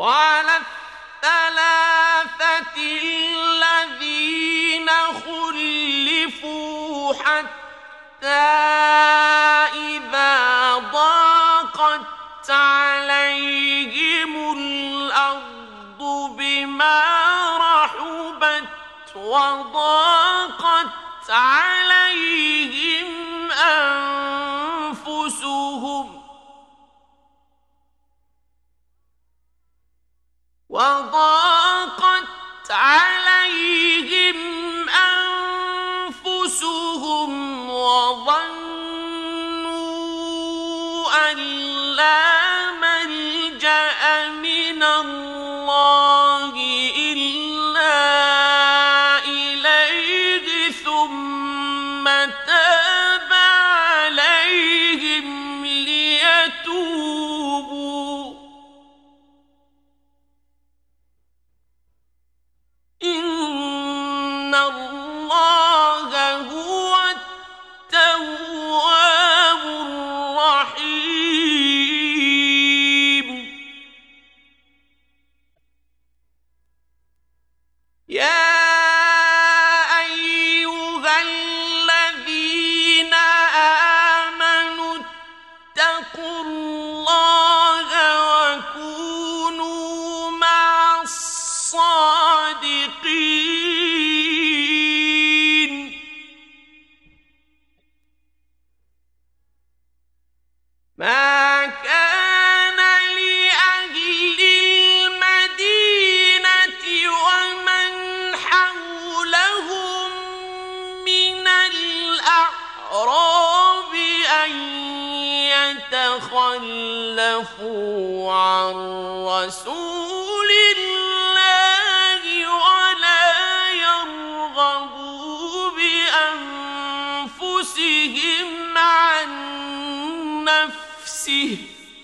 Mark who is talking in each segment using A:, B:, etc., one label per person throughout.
A: وعلى الثلاثة الذين خلفوا حتى إذا ضاقت عليهم الأرض بما رحبت وضاقت عليهم أنفسهم وظنوا أن لا ملجأ من الله إلا إليه ثم تاب عليهم ليتوبوا إن الله هو التواب الرحيم يا أيها الذين آمنوا اتقوا الله وكونوا مع الصادقين ما كان لأهل المدينة ومن حولهم من الأعراب أن يتخلفوا عن رسول الله ولا يرغبوا بأنفسهم عن نفسه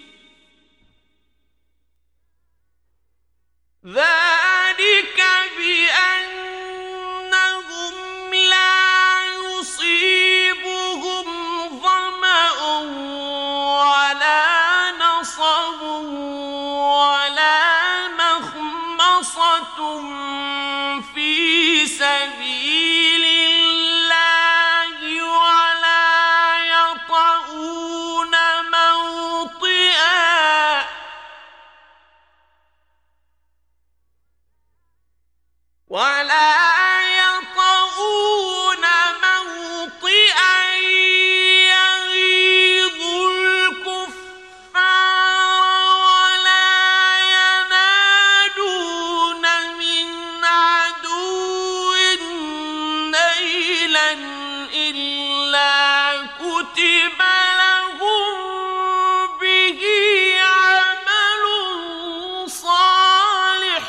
A: ذلك بأنهم لا يصيبهم ظمأ ولا نصب ولا مخمصة في سبيل الله ولا يطؤون موطئا يغيظ الكفار ولا ينالون من عدو نيلا إلا كتب لهم به عمل صالح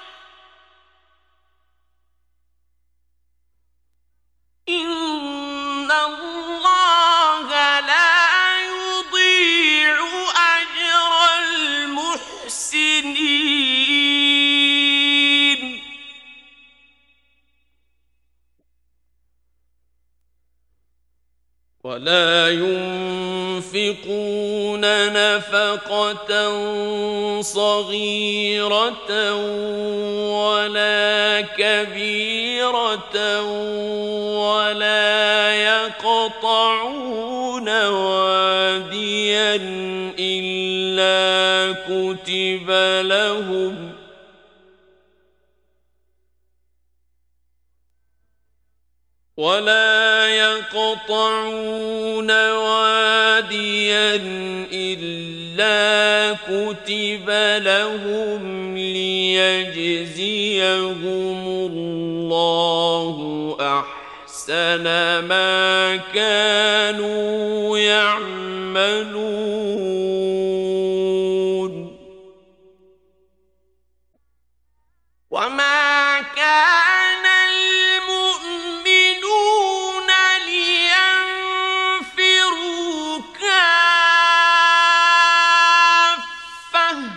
A: إن الله لا يضيع أجر المحسنين ولا ينفقون نفقة صغيرة ولا كبيرة ولا يقطعون واديا إلا كتب لهم ليجزيهم الله أحسن ما كانوا يعملون وما كان المؤمنون لينفروا كافة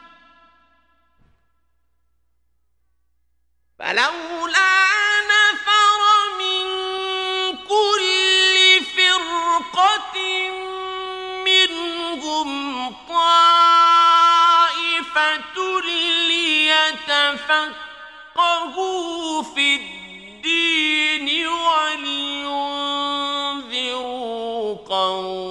A: فلولا نفر من كل فرقة منهم طائفة ليتفقهوا في الدين ولينذروا قومهم